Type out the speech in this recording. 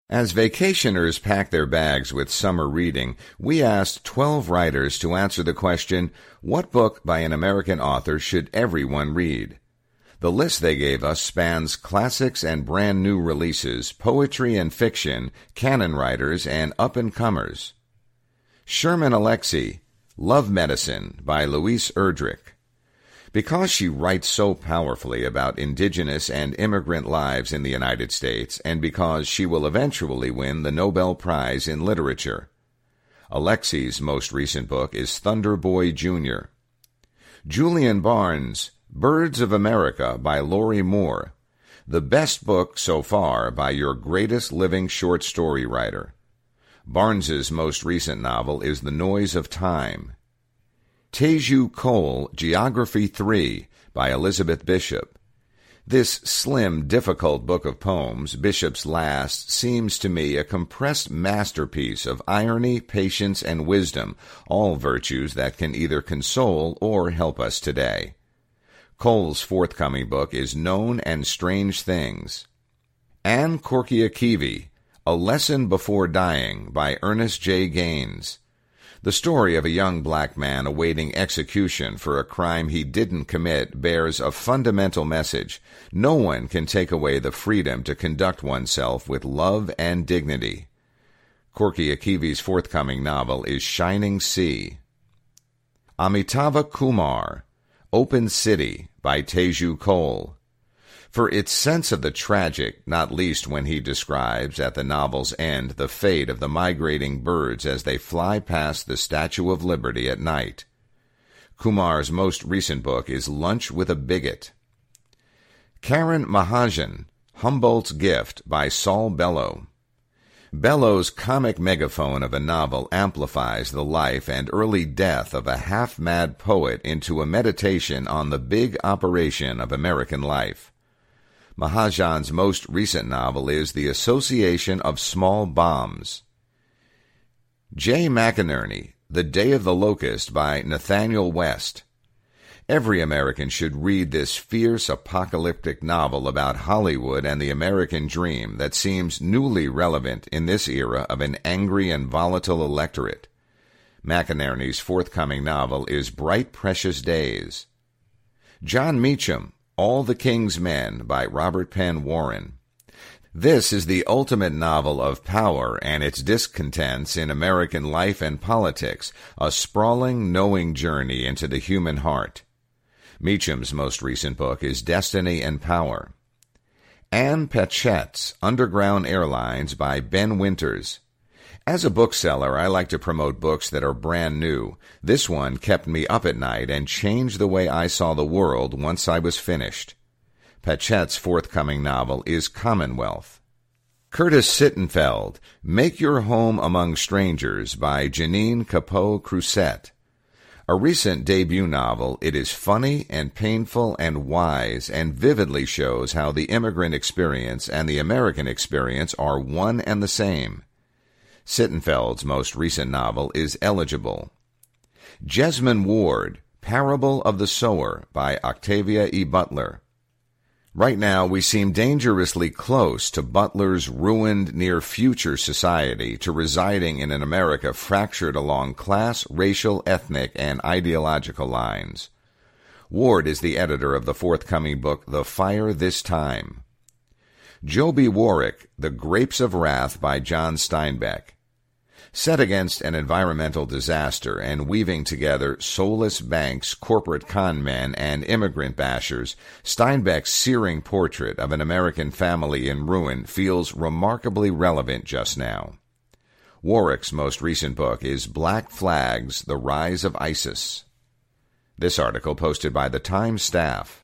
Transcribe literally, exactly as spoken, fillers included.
As vacationers pack their bags with summer reading, we asked twelve writers to answer the question, what book by an American author should everyone read? The list they gave us spans classics and brand new releases, poetry and fiction, canon writers, and up-and-comers. Sherman Alexie, Love Medicine by Louise Erdrich. Because she writes so powerfully about indigenous and immigrant lives in the United States, and because she will eventually win the Nobel Prize in Literature. Alexie's most recent book is Thunder Boy Junior Julian Barnes, Birds of America by Lori Moore, the best book so far by your greatest living short story writer. Barnes's most recent novel is The Noise of Time. Teju Cole, Geography three by Elizabeth Bishop. This slim, difficult book of poems, Bishop's last, seems to me a compressed masterpiece of irony, patience, and wisdom, all virtues that can either console or help us today. Cole's forthcoming book is Known and Strange Things. Anne Korkiakivi, A Lesson Before Dying by Ernest J. Gaines. The story of a young black man awaiting execution for a crime he didn't commit bears a fundamental message. No one can take away the freedom to conduct oneself with love and dignity. Korkiakivi's forthcoming novel is Shining Sea. Amitava Kumar, Open City by Teju Cole. For its sense of the tragic, not least when he describes at the novel's end the fate of the migrating birds as they fly past the Statue of Liberty at night. Kumar's most recent book is Lunch with a Bigot. Karen Mahajan, Humboldt's Gift by Saul Bellow. Bellow's comic megaphone of a novel amplifies the life and early death of a half-mad poet into a meditation on the big operation of American life. Mahajan's most recent novel is The Association of Small Bombs. Jay McInerney, The Day of the Locust by Nathaniel West. Every American should read this fierce apocalyptic novel about Hollywood and the American dream that seems newly relevant in this era of an angry and volatile electorate. McInerney's forthcoming novel is Bright Precious Days. John Meacham, All the King's Men by Robert Penn Warren. This is the ultimate novel of power and its discontents in American life and politics, a sprawling, knowing journey into the human heart. Meacham's most recent book is Destiny and Power. Anne Patchett's Underground Airlines by Ben Winters. As a bookseller, I like to promote books that are brand new. This one kept me up at night and changed the way I saw the world once I was finished. Patchett's forthcoming novel is Commonwealth. Curtis Sittenfeld, Make Your Home Among Strangers by Janine Capot-Crusette. A recent debut novel, it is funny and painful and wise and vividly shows how the immigrant experience and the American experience are one and the same. Sittenfeld's most recent novel is Eligible. Jesmyn Ward, Parable of the Sower by Octavia E. Butler. Right now, we seem dangerously close to Butler's ruined near-future society to residing in an America fractured along class, racial, ethnic, and ideological lines. Ward is the editor of the forthcoming book The Fire This Time. Joby Warwick, The Grapes of Wrath by John Steinbeck. Set against an environmental disaster and weaving together soulless banks, corporate con men, and immigrant bashers, Steinbeck's searing portrait of an American family in ruin feels remarkably relevant just now. Warwick's most recent book is Black Flags, The Rise of ISIS. This article posted by the Times staff.